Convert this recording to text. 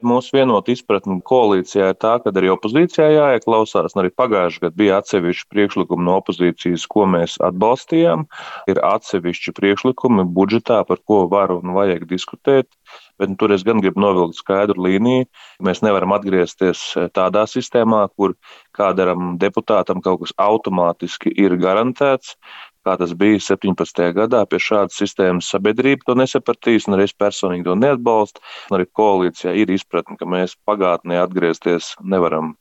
Mūsu vienota izpratne koalīcijā ir tā, ka arī opozīcijā jāieklausās. Arī pagājušajā gadā bija atsevišķi priekšlikumi no opozīcijas, ko mēs atbalstījām. Ir atsevišķi priekšlikumi budžetā, par ko var un vajag diskutēt. Bet tur es gan gribu novilkt skaidru līniju. Mēs nevaram atgriezties tādā sistēmā, kur kādam deputātam kaut kas automātiski ir garantēts. Kā tas bija 17. gadā, pie šādas sistēmas sabiedrība to nesapratīs, un arī es personīgi to neatbalstu. Arī koalīcijā ir izpratne, ka mēs pagātnē atgriezties nevaram.